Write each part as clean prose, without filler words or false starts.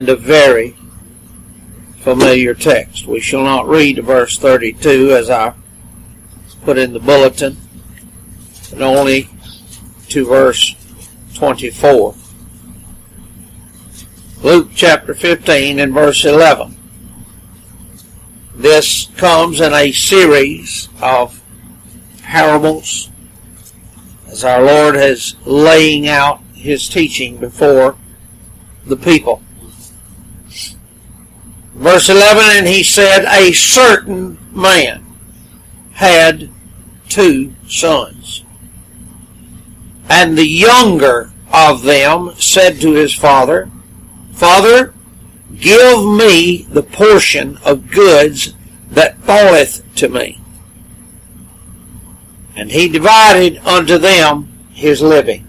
A very familiar text. We shall not read verse 32 as I put in the bulletin, but only to verse 24. Luke chapter 15 and verse 11. This comes in a series of parables as our Lord is laying out His teaching before the people. Verse 11, and He said, a certain man had 2 sons. And the younger of them said to his father, Father, give me the portion of goods that falleth to me. And he divided unto them his living.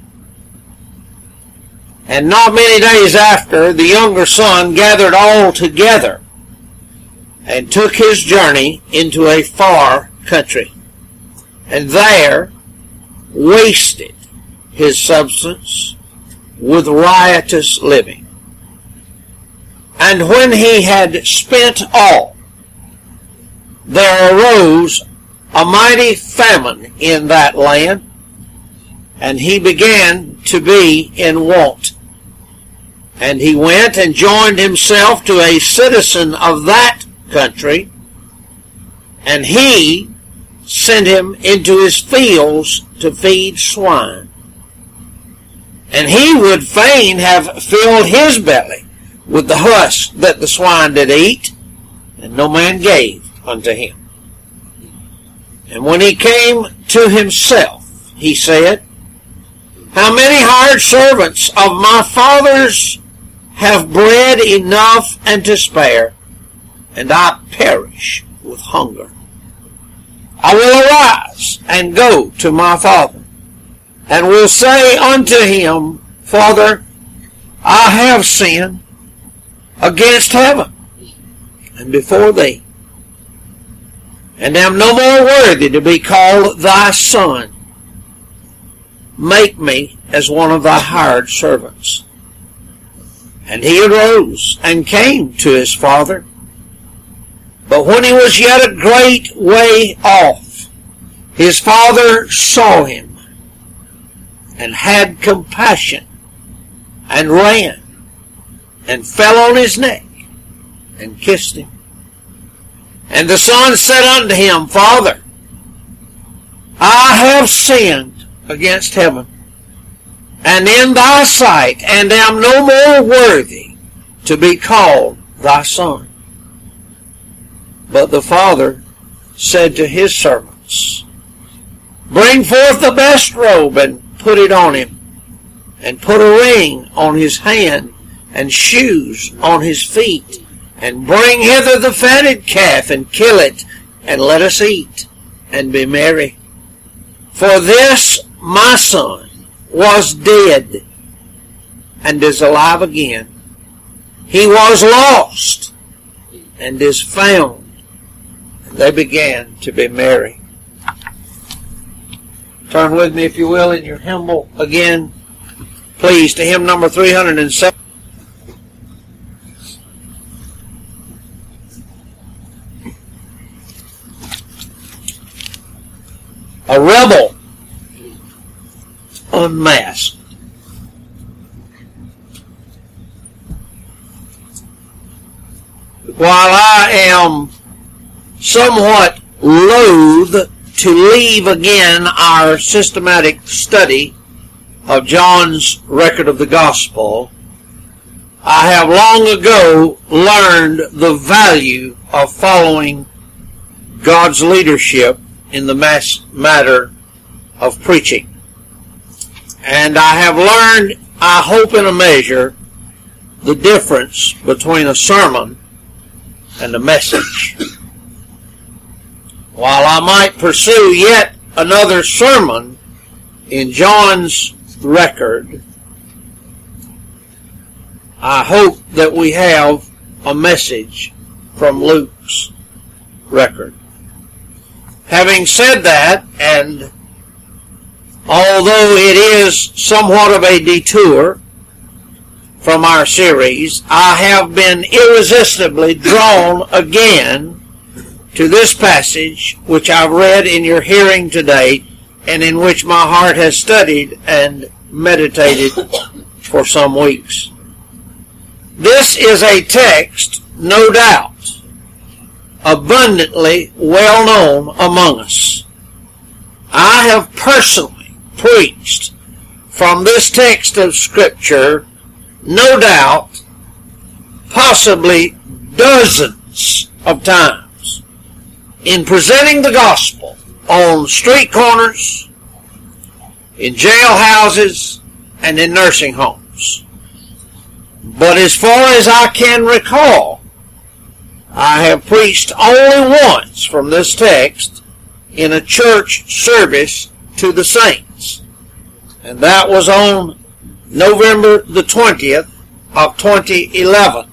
And not many days after, the younger son gathered all together and took his journey into a far country, and there wasted his substance with riotous living. And when he had spent all, there arose a mighty famine in that land, and he began to be in want. And he went and joined himself to a citizen of that country, and he sent him into his fields to feed swine. And he would fain have filled his belly with the husk that the swine did eat, and no man gave unto him. And when he came to himself, he said, How many hired servants of my father's have bread enough and to spare, and I perish with hunger. I will arise and go to my father, and will say unto him, Father, I have sinned against heaven and before thee, and am no more worthy to be called thy son. Make me as one of thy hired servants. And he arose and came to his father. But when he was yet a great way off, his father saw him, and had compassion, and ran, and fell on his neck, and kissed him. And the son said unto him, Father, I have sinned against heaven, and in thy sight, and am no more worthy to be called thy son. But the father said to his servants, Bring forth the best robe, and put it on him, and put a ring on his hand, and shoes on his feet, and bring hither the fatted calf, and kill it, and let us eat, and be merry. For this my son was dead, and is alive again. He was lost, and is found. And they began to be merry. Turn with me, if you will, in your hymnal again, please, to hymn number 307. A rebel unmasked. While I am somewhat loath to leave again our systematic study of John's record of the gospel, I have long ago learned the value of following God's leadership in the matter of preaching. And I have learned, I hope in a measure, the difference between a sermon and a message. While I might pursue yet another sermon in John's record, I hope that we have a message from Luke's record. Having said that, and although it is somewhat of a detour from our series, I have been irresistibly drawn again to this passage which I've read in your hearing today and in which my heart has studied and meditated for some weeks. This is a text, no doubt, abundantly well known among us. I have personally preached from this text of Scripture, no doubt, possibly dozens of times, in presenting the gospel on street corners, in jailhouses, and in nursing homes. But as far as I can recall, I have preached only once from this text in a church service to the saints, and that was on November the 20th of 2011.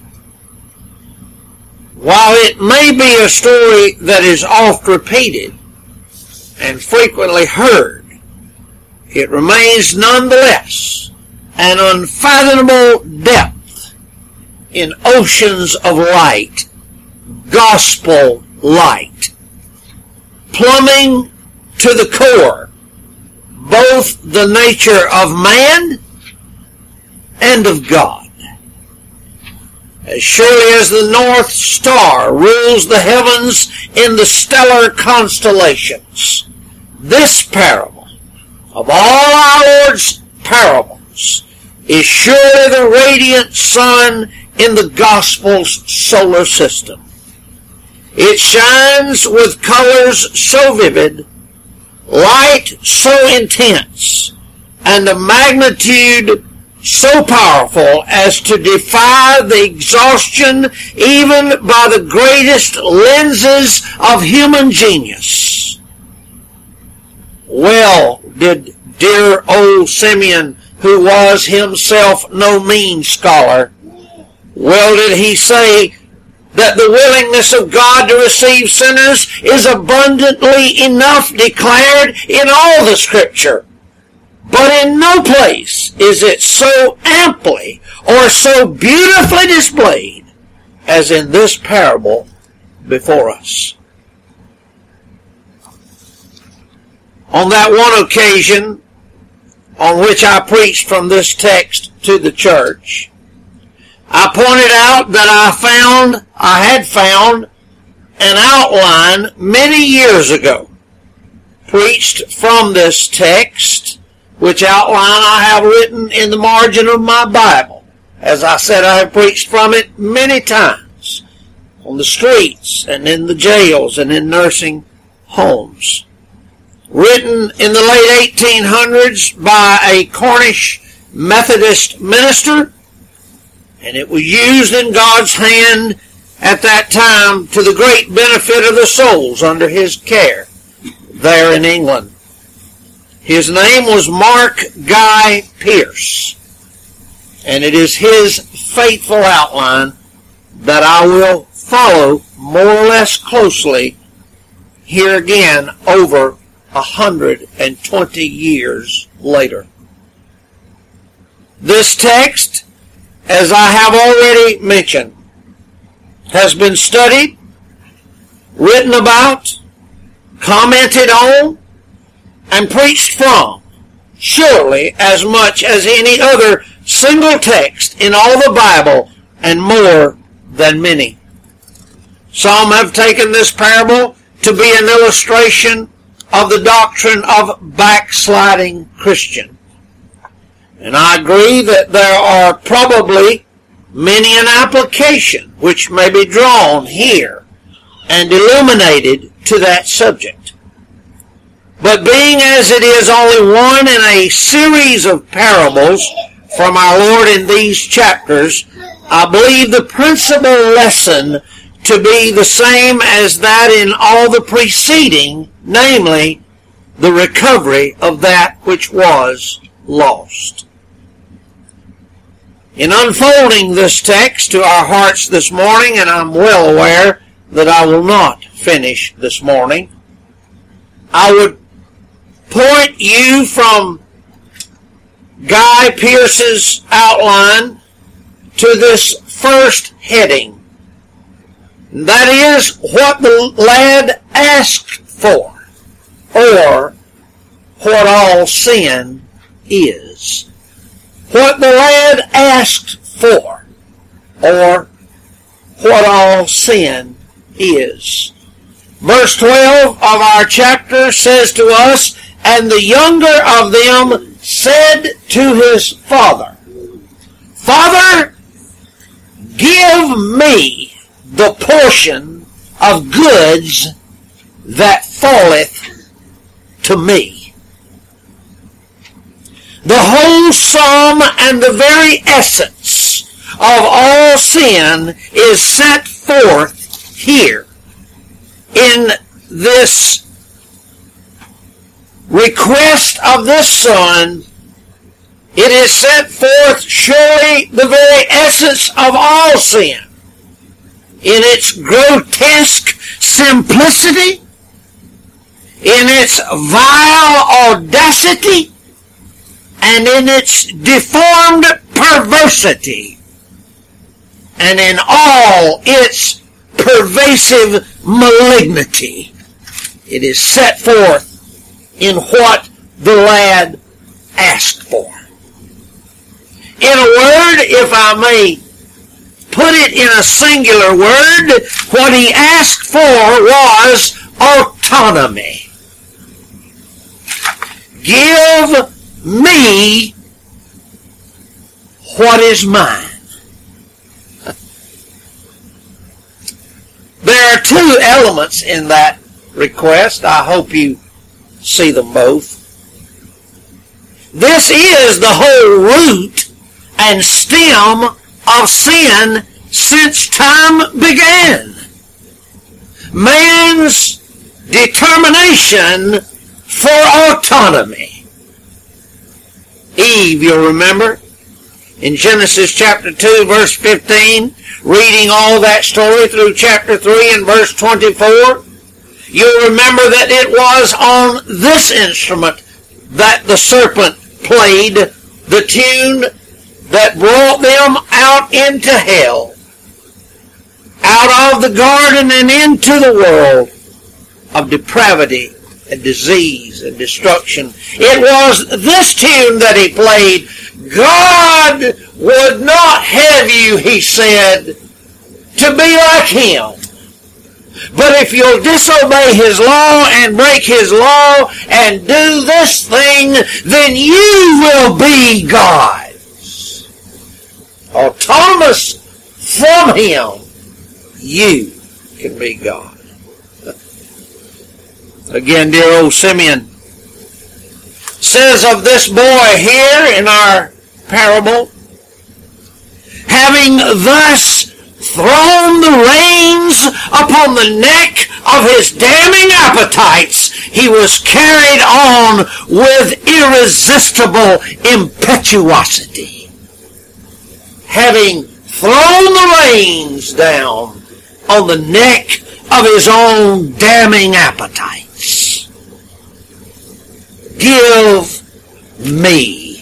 While it may be a story that is oft repeated and frequently heard, it remains nonetheless an unfathomable depth in oceans of light, gospel light, plumbing to the core both the nature of man and of God. As surely as the North Star rules the heavens in the stellar constellations, this parable, of all our Lord's parables, is surely the radiant sun in the gospel's solar system. It shines with colors so vivid, light so intense, and a magnitude so powerful as to defy the exhaustion even by the greatest lenses of human genius. Well did dear old Simeon, who was himself no mean scholar, well did he say that the willingness of God to receive sinners is abundantly enough declared in all the Scripture. But in no place is it so amply or so beautifully displayed as in this parable before us. On that one occasion on which I preached from this text to the church, I pointed out that I had found an outline many years ago, preached from this text, which outline I have written in the margin of my Bible. As I said, I have preached from it many times, on the streets and in the jails and in nursing homes. Written in the late 1800s by a Cornish Methodist minister, and it was used in God's hand at that time to the great benefit of the souls under his care there in England. His name was Mark Guy Pearce, and it is his faithful outline that I will follow more or less closely here again over 120 years later. This text, as I have already mentioned, has been studied, written about, commented on, and preached from, surely as much as any other single text in all the Bible, and more than many. Some have taken this parable to be an illustration of the doctrine of backsliding Christian. And I agree that there are probably many an application which may be drawn here and illuminated to that subject. But being as it is only one in a series of parables from our Lord in these chapters, I believe the principal lesson to be the same as that in all the preceding, namely, the recovery of that which was lost. In unfolding this text to our hearts this morning, and I'm well aware that I will not finish this morning, I would point you from Guy Pearce's outline to this first heading. That is what the lad asked for, or what all sin is. What the lad asked for, or what all sin is. Verse 12 of our chapter says to us, "And the younger of them said to his father, Father, give me the portion of goods that falleth to me." The whole sum and the very essence of all sin is set forth here in this request of this son. It is set forth surely the very essence of all sin in its grotesque simplicity, in its vile audacity, and in its deformed perversity, and in all its pervasive malignity. It is set forth in what the lad asked for. In a word, if I may put it in a singular word, what he asked for was autonomy. Give me what is mine. There are two elements in that request. I hope you see them both. This is the whole root and stem of sin since time began. Man's determination for autonomy. Eve, you'll remember, in Genesis chapter 2, verse 15, reading all that story through chapter 3 and verse 24, you'll remember that it was on this instrument that the serpent played the tune that brought them out into hell, out of the garden and into the world of depravity and disease and destruction. It was this tune that he played. God would not have you, he said, to be like him. But if you'll disobey his law and break his law and do this thing, then you will be gods. Autonomous from him, you can be God. Again, dear old Simeon says of this boy here in our parable, having thus thrown the reins upon the neck of his damning appetites, he was carried on with irresistible impetuosity. Having thrown the reins down on the neck of his own damning appetites. Give me.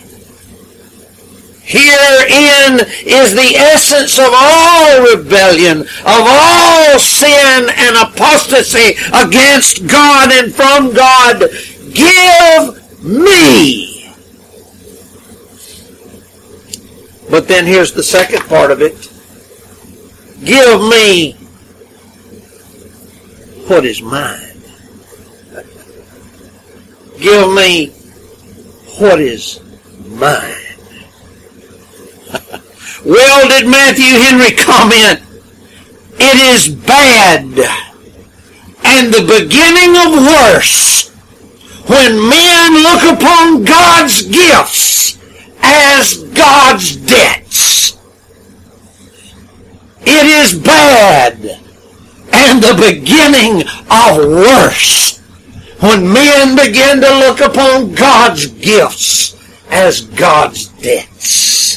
Herein is the essence of all rebellion, of all sin and apostasy against God and from God. Give me. But then here's the second part of it. Give me what is mine. Give me what is mine. Well, did Matthew Henry comment, it is bad and the beginning of worse when men look upon God's gifts as God's debts. It is bad and the beginning of worse when men begin to look upon God's gifts as God's debts.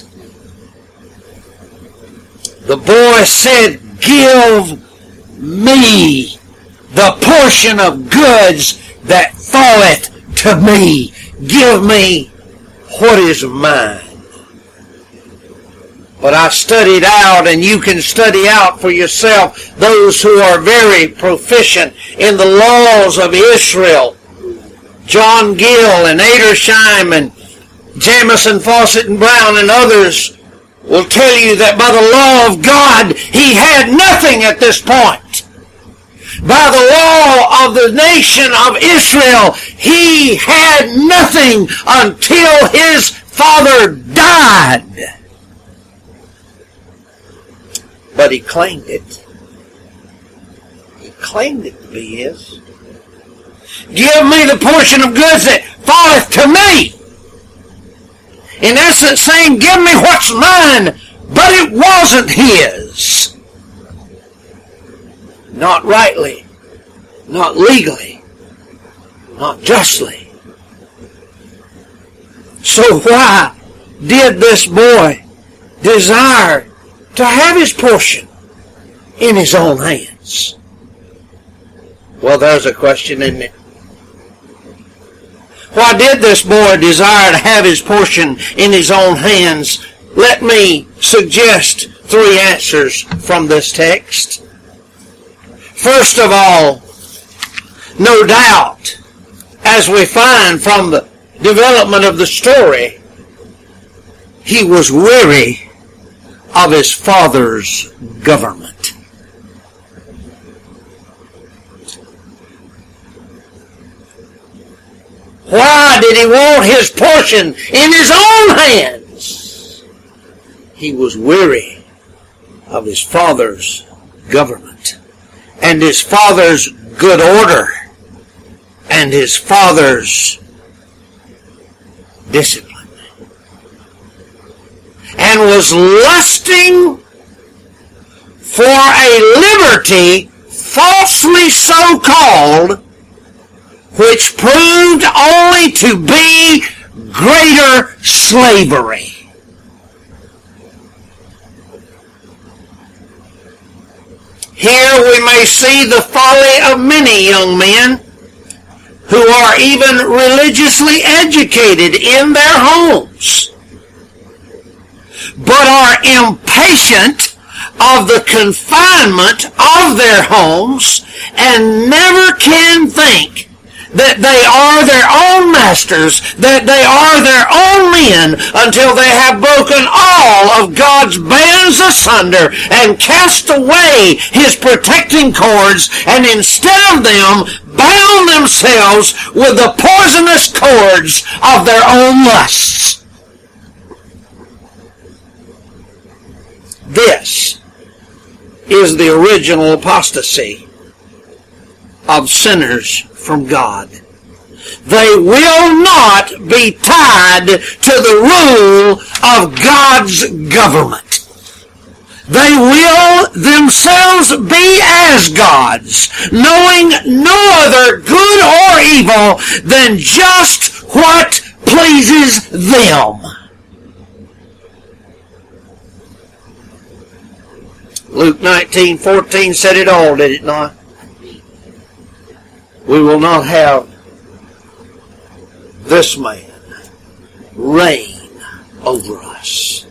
The boy said, give me the portion of goods that falleth to me. Give me what is mine. But I studied out, and you can study out for yourself, those who are very proficient in the laws of Israel. John Gill and Edersheim and Jamison, Fawcett and Brown and others will tell you that by the law of God, he had nothing at this point. By the law of the nation of Israel, he had nothing until his father died. But he claimed it. He claimed it to be his. Give me the portion of goods that falleth to me. In essence saying, give me what's mine, but it wasn't his. Not rightly, not legally, not justly. So why did this boy desire to have his portion in his own hands? Well, there's a question, isn't it? Why did this boy desire to have his portion in his own hands? Let me suggest 3 answers from this text. First of all, no doubt, as we find from the development of the story, he was weary of his father's government. Why did he want his portion in his own hands? He was weary of his father's government and his father's good order and his father's discipline, and was lusting for a liberty falsely so called, which proved only to be greater slavery. Here we may see the folly of many young men who are even religiously educated in their homes, but are impatient of the confinement of their homes and never can think that they are their own masters, that they are their own men, until they have broken all of God's bands asunder and cast away his protecting cords, and instead of them bound themselves with the poisonous cords of their own lusts. This is the original apostasy of sinners from God. They will not be tied to the rule of God's government. They will themselves be as gods, knowing no other good or evil than just what pleases them. Luke 19:14 said it all, did it not? We will not have this man reign over us.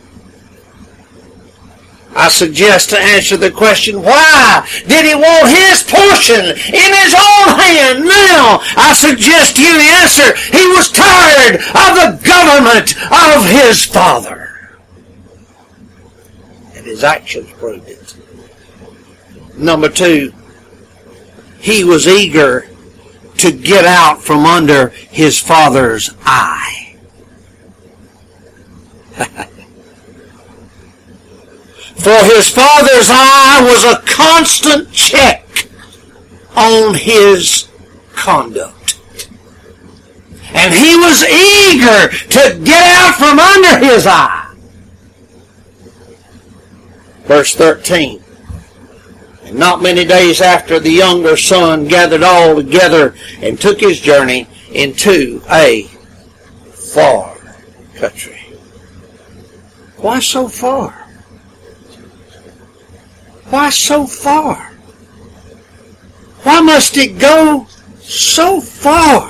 I suggest to answer the question, why did he want his portion in his own hand now? I suggest you the answer, he was tired of the government of his father. And his actions proved it. Number 2, he was eager to get out from under his father's eye. For his father's eye was a constant check on his conduct. And he was eager to get out from under his eye. Verse 13. And not many days after, the younger son gathered all together and took his journey into a far country. Why so far? Why so far? Why must it go so far?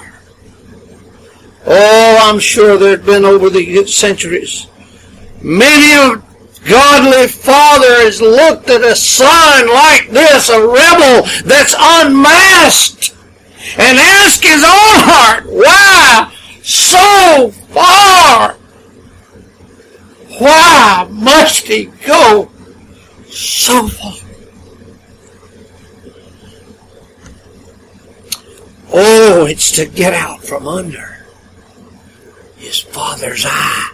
Oh, I'm sure there have been over the centuries many godly father has looked at a son like this, a rebel that's unmasked, and asked his own heart, why so far? Why must he go so far? Oh, it's to get out from under his father's eye.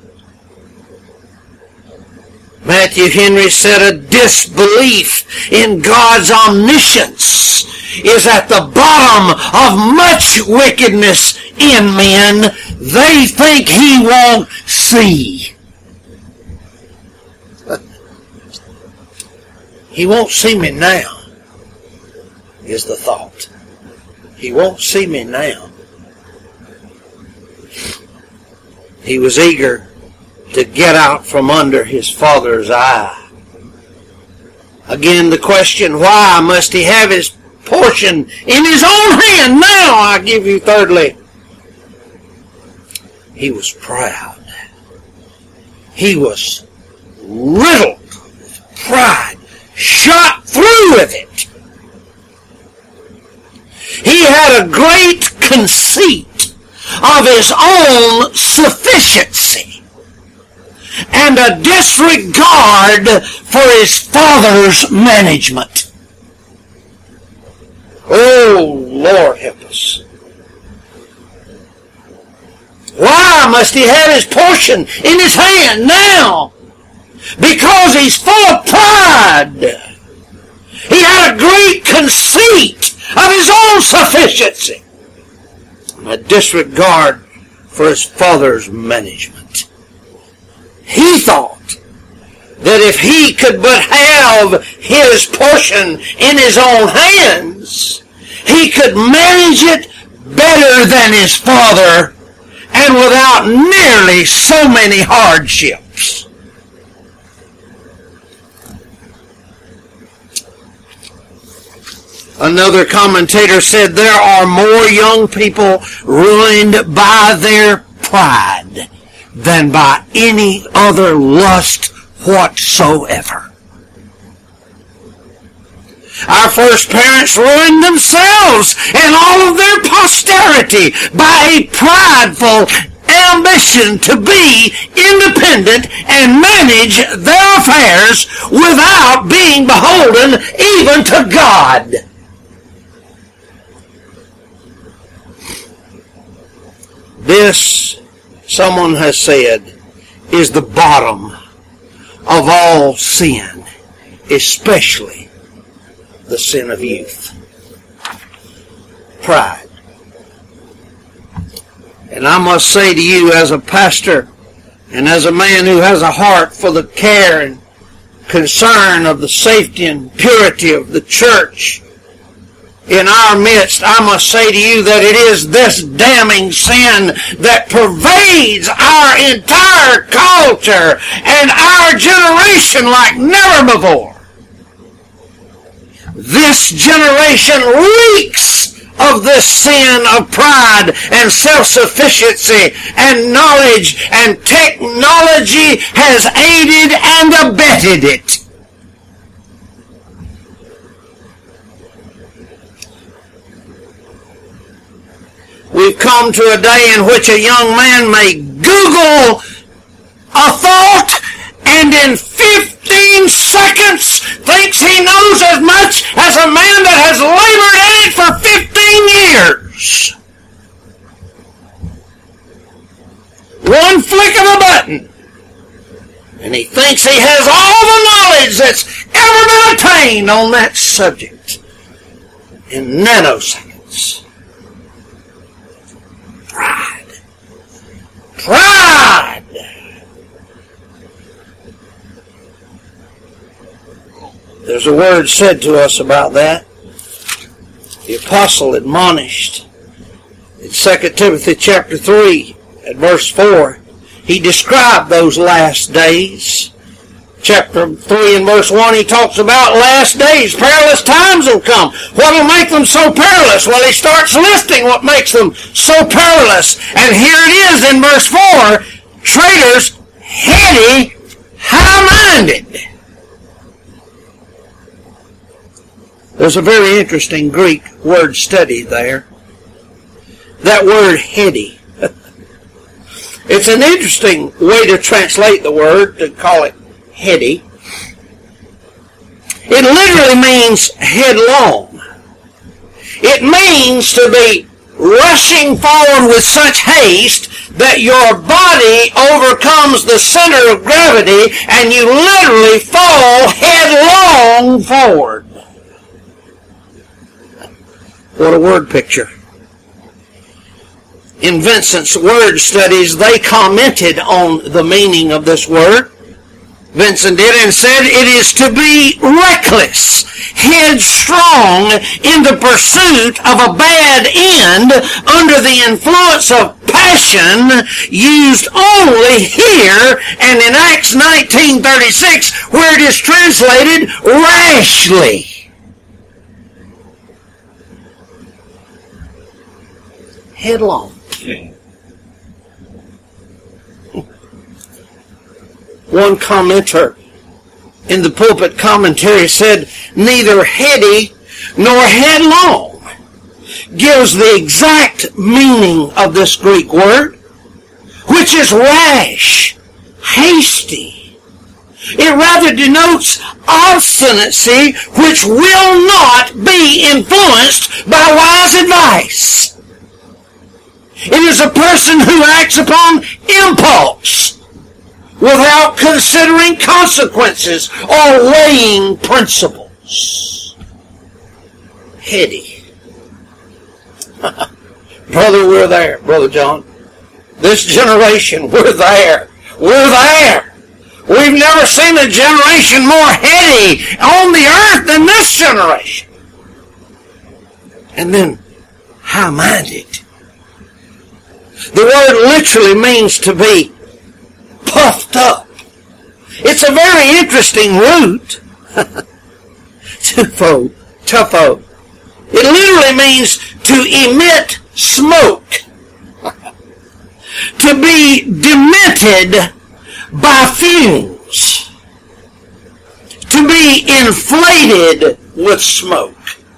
Matthew Henry said a disbelief in God's omniscience is at the bottom of much wickedness in men. They think he won't see. He won't see me now, is the thought. He won't see me now. He was eager to get out from under his father's eye. Again, the question, why must he have his portion in his own hand now? I give you thirdly, he was proud. He was riddled with pride, shot through with it. He had a great conceit of his own sufficiency and a disregard for his father's management. Oh, Lord help us. Why must he have his portion in his hand now? Because he's full of pride. He had a great conceit of his own sufficiency, a disregard for his father's management. He thought that if he could but have his portion in his own hands, he could manage it better than his father and without nearly so many hardships. Another commentator said there are more young people ruined by their pride than by any other lust whatsoever. Our first parents ruined themselves and all of their posterity by a prideful ambition to be independent and manage their affairs without being beholden even to God. This, someone has said, is the bottom of all sin, especially the sin of youth. Pride. And I must say to you as a pastor and as a man who has a heart for the care and concern of the safety and purity of the church in our midst, I must say to you that it is this damning sin that pervades our entire culture and our generation like never before. This generation reeks of this sin of pride and self-sufficiency, and knowledge and technology has aided and abetted it. We've come to a day in which a young man may Google a thought and in 15 seconds thinks he knows as much as a man that has labored at it for 15 years. One flick of a button, and he thinks he has all the knowledge that's ever been attained on that subject in nanoseconds. Pride. Pride. There's a word said to us about that. The apostle admonished in 2 Timothy chapter 3 at verse 4. He described those last days. Chapter 3 and verse 1, he talks about last days. Perilous times will come. What will make them so perilous? Well, he starts listing what makes them so perilous. And here it is in verse 4. Traitors, heady, high-minded. There's a very interesting Greek word study there. That word heady. It's an interesting way to translate the word, to call it heady. It literally means headlong. It means to be rushing forward with such haste that your body overcomes the center of gravity and you literally fall headlong forward. What a word picture. In Vincent's word studies, they commented on the meaning of this word. Vincent did, and said it is to be reckless, headstrong in the pursuit of a bad end under the influence of passion, used only here and in Acts 19:36, where it is translated rashly. Headlong. One commenter in the pulpit commentary said, neither heady nor headlong gives the exact meaning of this Greek word, which is rash, hasty. It rather denotes obstinacy which will not be influenced by wise advice. It is a person who acts upon impulse without considering consequences or weighing principles. Heady. Brother, we're there, Brother John. This generation, we're there. We're there. We've never seen a generation more heady on the earth than this generation. And then, high-minded. The word literally means to be puffed up. It's a very interesting root. Tupho. It literally means to emit smoke. To be demented by fumes. To be inflated with smoke.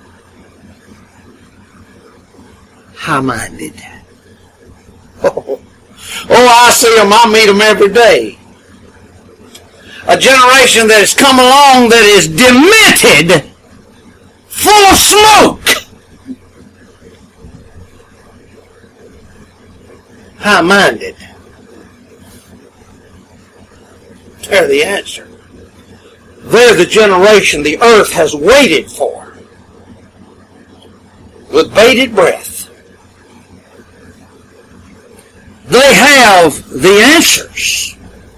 High-minded. Oh, I see them. I meet them every day. A generation that has come along that is demented, full of smoke. High-minded. They're the answer. They're the generation the earth has waited for with bated breath. They have the answers.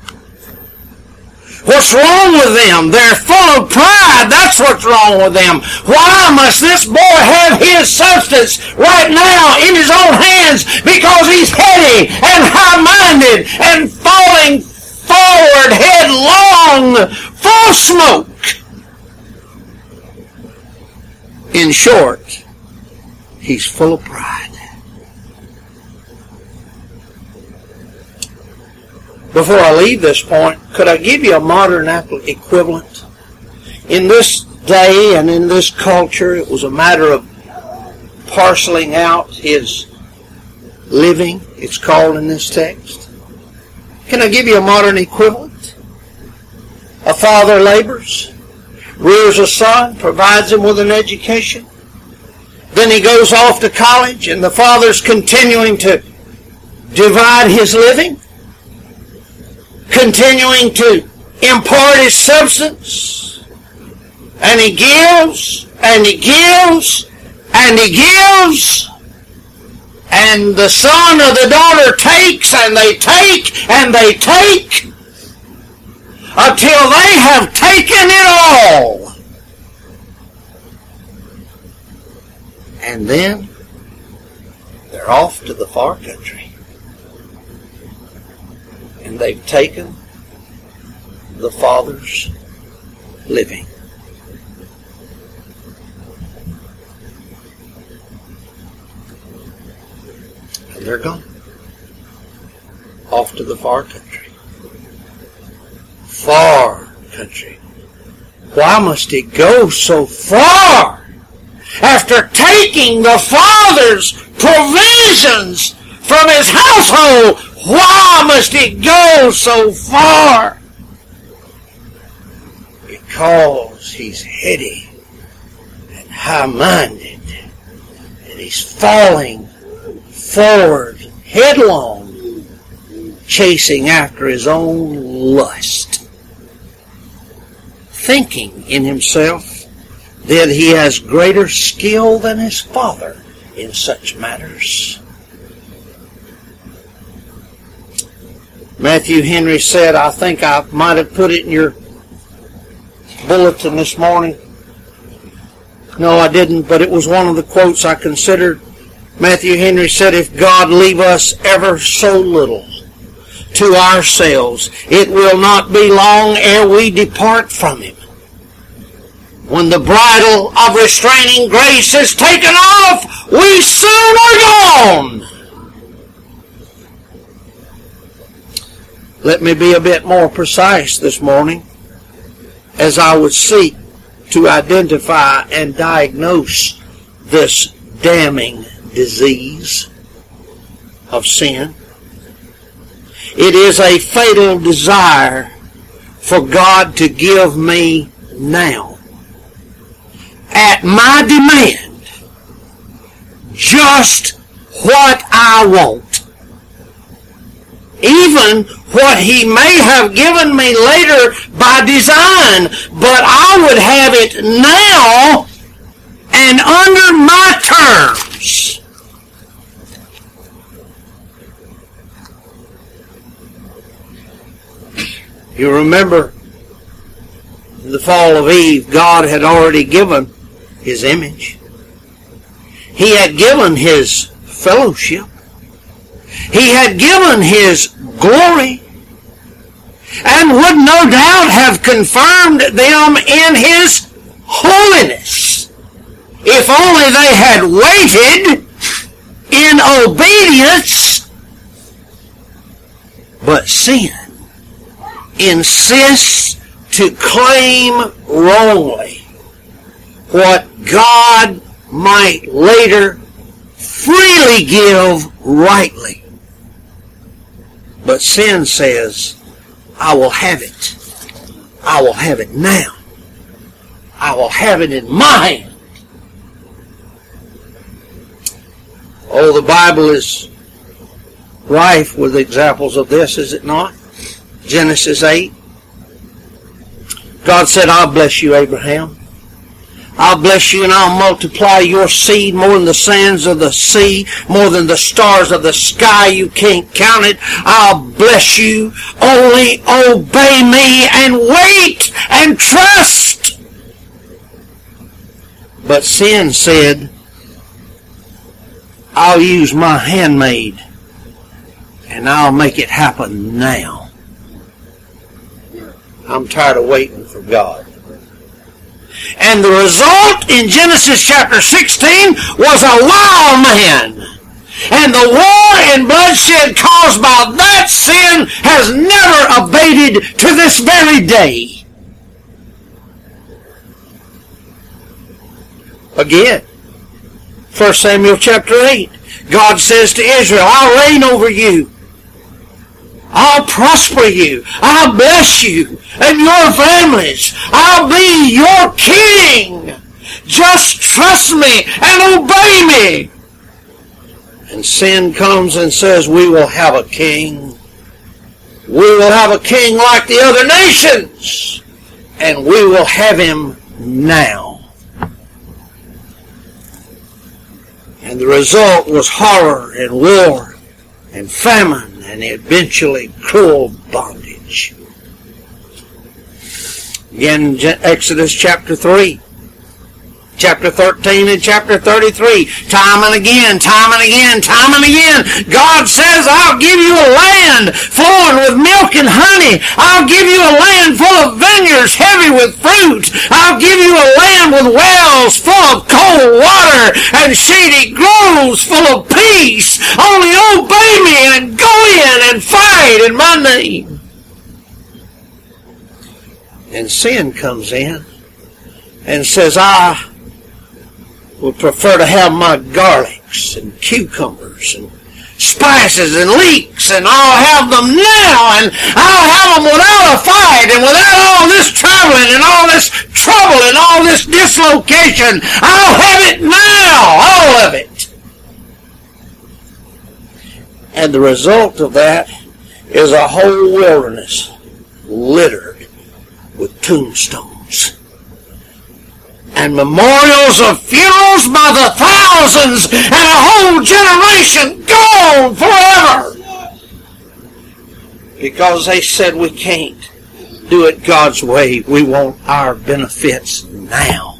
What's wrong with them? They're full of pride. That's what's wrong with them. Why must this boy have his substance right now in his own hands? Because he's heady and high-minded and falling forward headlong, full of smoke. In short, he's full of pride. Before I leave this point, could I give you a modern equivalent? In this day and in this culture, it was a matter of parceling out his living, it's called in this text. Can I give you a modern equivalent? A father labors, rears a son, provides him with an education. Then he goes off to college and the father's continuing to divide his living, continuing to impart his substance, and he gives, and he gives, and he gives, and the son or the daughter takes, and they take, and they take, until they have taken it all. And then they're off to the far country. And they've taken the father's living. And they're gone. Off to the far country. far country. Why must it go so far? After taking the Father's provisions from His household, why must it go so far? Because He's heady and high-minded, and He's falling forward headlong, chasing after His own lust, thinking in himself that he has greater skill than his Father in such matters. Matthew Henry said, I think I might have put it in your bulletin this morning. No, I didn't, but it was one of the quotes I considered. Matthew Henry said, if God leave us ever so little to ourselves, it will not be long ere we depart from Him. When the bridle of restraining grace is taken off, we soon are gone. Let me be a bit more precise this morning as I would seek to identify and diagnose this damning disease of sin. It is a fatal desire for God to give me now, at my demand, just what I want. Even what He may have given me later by design, but I would have it now and under my terms. You remember in the fall of Eve, God had already given His image. He had given His fellowship. He had given His glory, and would no doubt have confirmed them in His holiness if only they had waited in obedience. But sin insists to claim wrongly what God might later freely give rightly. But sin says, I will have it. I will have it now. I will have it in my hand. Oh, the Bible is rife with examples of this, is it not? Genesis 8. God said, I'll bless you, Abraham. I'll bless you and I'll multiply your seed more than the sands of the sea, more than the stars of the sky. You can't count it. I'll bless you. Only obey me and wait and trust. But sin said, I'll use my handmaid and I'll make it happen now. I'm tired of waiting for God. And the result in Genesis chapter 16 was a wild man. And the war and bloodshed caused by that sin has never abated to this very day. Again, 1 Samuel chapter 8, God says to Israel, I'll reign over you. I'll prosper you. I'll bless you and your families. I'll be your king. Just trust me and obey me. And sin comes and says, we will have a king. We will have a king like the other nations. And we will have him now. And the result was horror and war and famine and eventually cruel bondage. Again, Exodus chapter 3, chapter 13 and chapter 33, time and again, God says, I'll give you a land flowing with milk and honey. I'll give you a land full of vineyards heavy with fruit. I'll give you a land with wells full of cold water and shady groves full of peace. Only obey me and go in and fight in my name. And sin comes in and says, I would prefer to have my garlics and cucumbers and spices and leeks, and I'll have them now, and I'll have them without a fight and without all this traveling and all this trouble and all this dislocation. I'll have it now, all of it. And the result of that is a whole wilderness littered with tombstones and memorials of funerals by the thousands, and a whole generation gone forever. Because they said we can't do it God's way. We want our benefits now.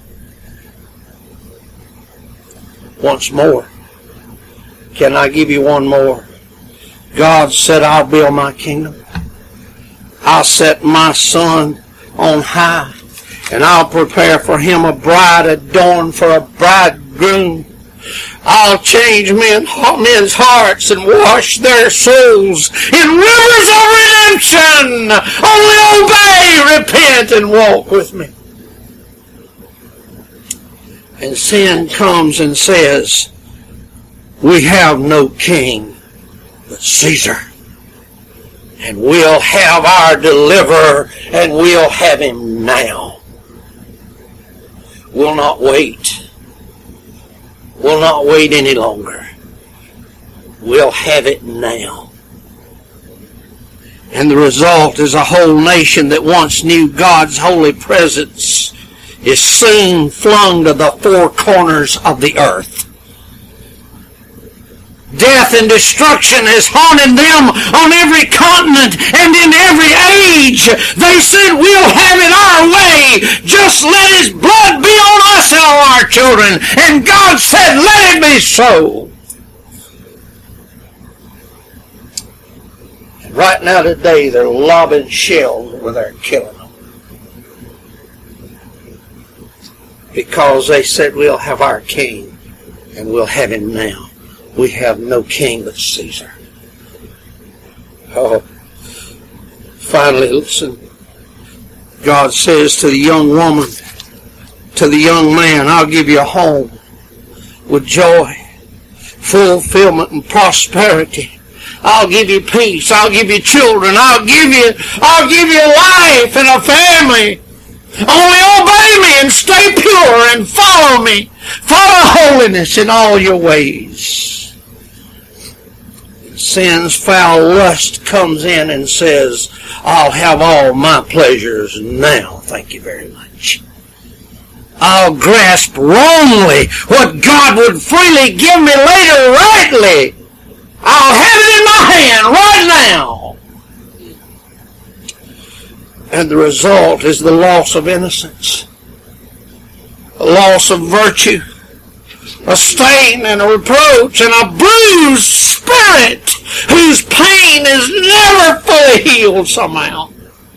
Once more. Can I give you one more? God said, I'll build my kingdom. I'll set my son on high. And I'll prepare for him a bride adorned for a bridegroom. I'll change men's hearts and wash their souls in rivers of redemption. Only obey, repent, and walk with me. And sin comes and says, we have no king but Caesar. And we'll have our deliverer, and we'll have him now. We'll not wait. We'll not wait any longer. We'll have it now. And the result is a whole nation that once knew God's holy presence is soon flung to the four corners of the earth. Death and destruction has haunted them on every continent and in every age. They said, we'll have it our way. Just let his blood be on us and on our children. And God said, let it be so. And right now today, they're lobbing shells where they're killing them. Because they said, we'll have our king and we'll have him now. We have no king but Caesar. Oh, finally, listen. God says to the young woman, to the young man, I'll give you a home with joy, fulfillment, and prosperity. I'll give you peace. I'll give you children. I'll give you life and a family. Only obey me and stay pure and follow me. Follow holiness in all your ways. Sin's foul lust comes in and says, I'll have all my pleasures now, thank you very much. I'll grasp wrongly what God would freely give me later rightly. I'll have it in my hand right now. And the result is the loss of innocence, a loss of virtue, a stain and a reproach, and a bruised spirit whose pain is never fully healed somehow.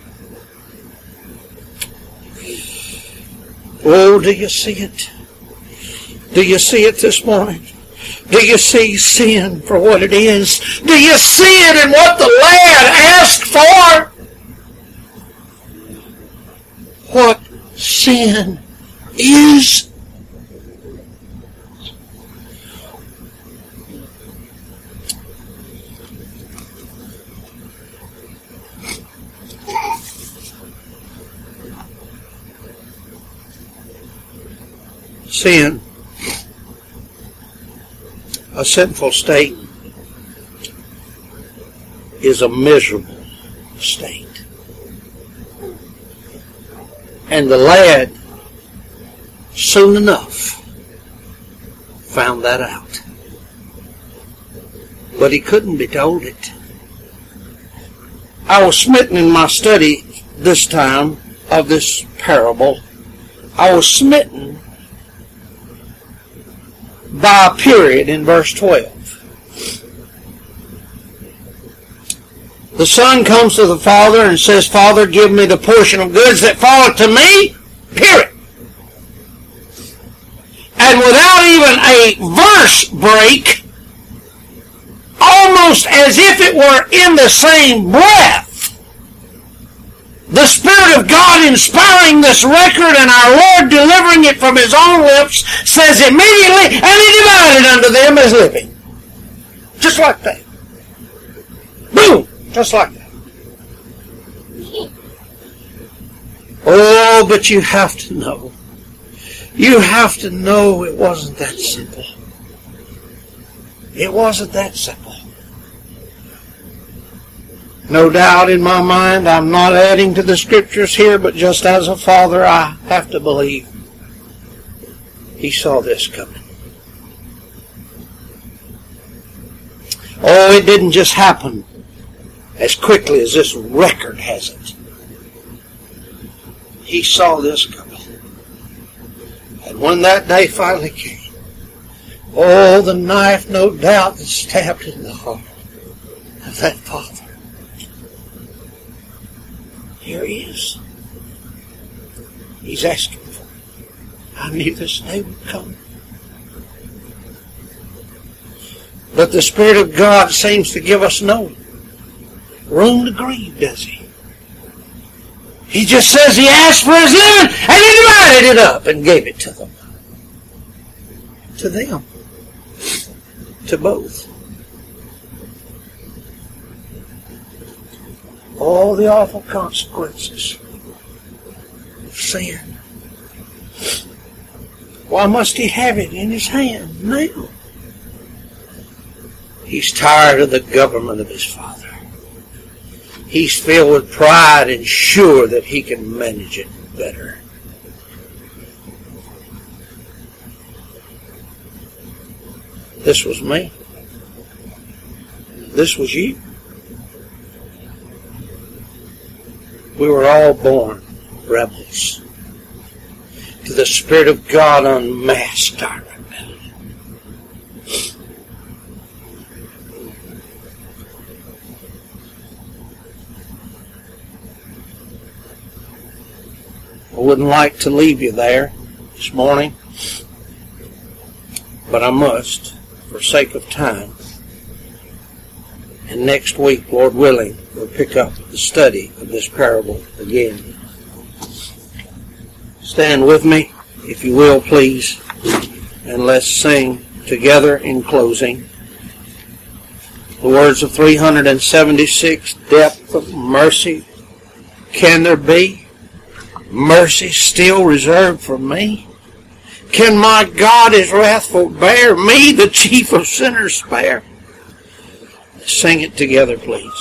Oh, do you see it? Do you see it this morning? Do you see sin for what it is? Do you see it in what the lad asked for? What sin is? Sin, a sinful state, is a miserable state. And the lad, soon enough, found that out. But he couldn't be told it. I was smitten in my study this time of this parable. I was smitten by a period in verse 12. The son comes to the father and says, Father, give me the portion of goods that falleth to me, period. And without even a verse break, almost as if it were in the same breath, the Spirit Word of God inspiring this record and our Lord delivering it from His own lips says immediately, and He divided unto them as living. Just like that. Boom! Just like that. Oh, but you have to know. You have to know it wasn't that simple. It wasn't that simple. No doubt in my mind, I'm not adding to the Scriptures here, but just as a father, I have to believe He saw this coming. Oh, it didn't just happen as quickly as this record has it. He saw this coming. And when that day finally came, oh, the knife, no doubt, that stabbed in the heart of that father. Here He is. He's asking for it. I knew this day would come. But the Spirit of God seems to give us no room to grieve, does He? He just says He asked for His living, and He divided it up and gave it to them. To them. To both. All the awful consequences of sin. Why must He have it in His hand now? He's tired of the government of His Father. He's filled with pride and sure that He can manage it better. This was me. This was you. We were all born rebels. To the Spirit of God unmasked our rebellion. I wouldn't like to leave you there this morning, but I must, for sake of time. And next week, Lord willing, we'll pick up the study of this parable again. Stand with me, if you will, please, and let's sing together in closing the words of 376, depth of mercy. Can there be mercy still reserved for me? Can my God His wrath forbear, me, the chief of sinners, spare? Sing it together, please.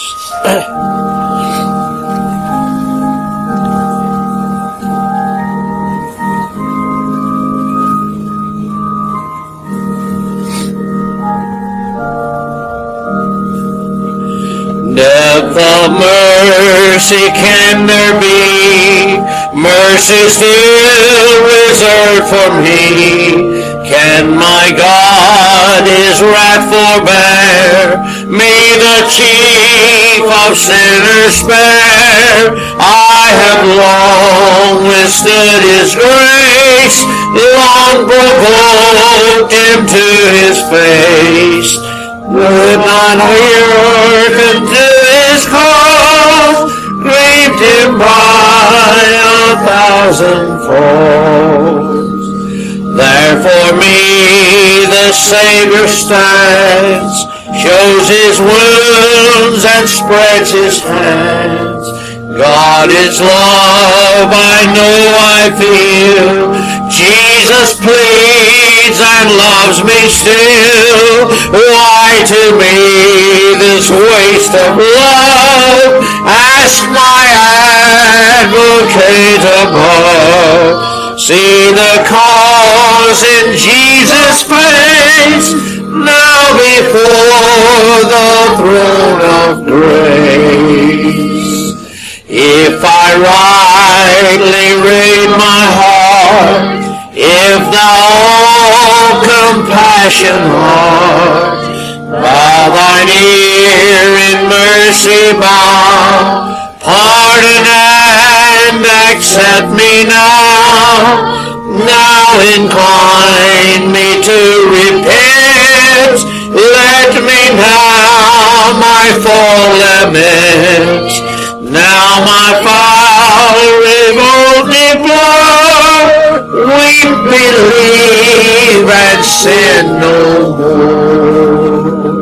Depth of mercy can there be, mercy still reserved for me. Can my God His wrath forbear, me the chief of sinners spare? I have long withstood His grace, long provoked Him to His face. Would not hearken to His cause, grieved Him by 1,000 folds. Therefore me the Savior stands, shows His wounds and spreads His hands. God is love, I know I feel. Jesus pleads and loves me still. Why to me this waste of love? Ask my advocate above. See the cause in Jesus' face, now before the throne of grace. If I rightly rate my heart, if thou all compassion art, bow thine ear in mercy bow, pardon and accept me now. Now incline me to repent. Let me now my fall lament. Now my foul believe and sin no more.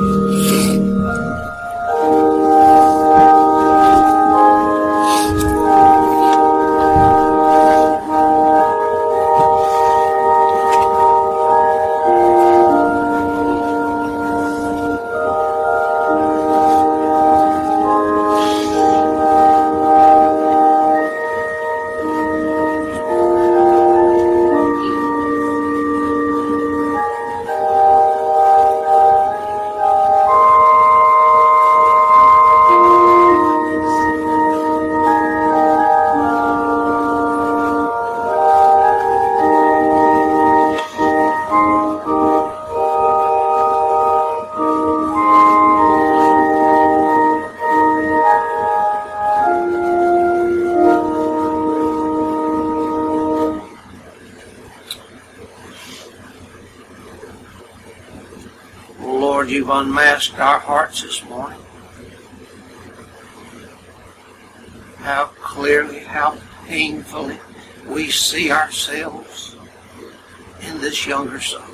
Lord, you've unmasked our hearts this morning. How clearly, how painfully we see ourselves in this younger son.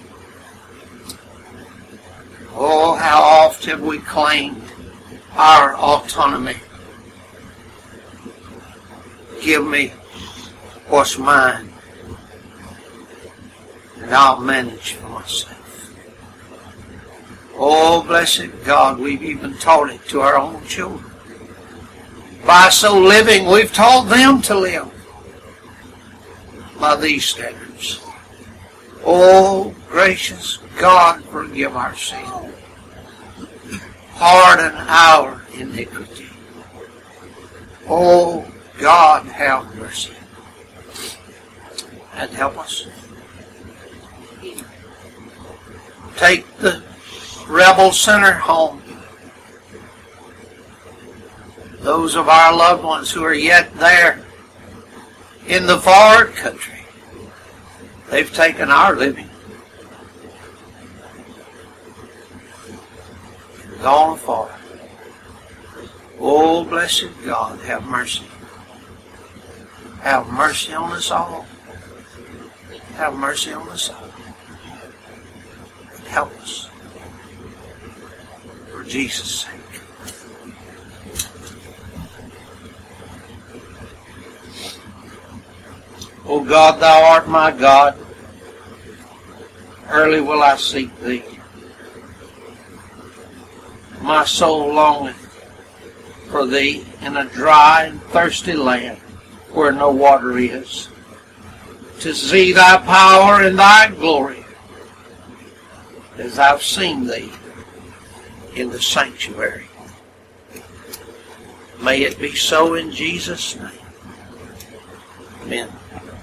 Oh, how oft have we claimed our autonomy. Give me what's mine, and I'll manage for myself. Oh, blessed God, we've even taught it to our own children. By so living, we've taught them to live by these standards. Oh, gracious God, forgive our sin. Pardon our iniquity. Oh, God, have mercy. And help us. Take the rebel sinner home. Those of our loved ones who are yet there in the far country, they've taken our living, gone far. Oh, blessed God, have mercy. Have mercy on us all. Have mercy on us all. Help us. For Jesus' sake. O God, thou art my God. Early will I seek thee. My soul longeth for thee in a dry and thirsty land where no water is, to see thy power and thy glory as I've seen thee in the sanctuary. May it be so in Jesus' name. Amen.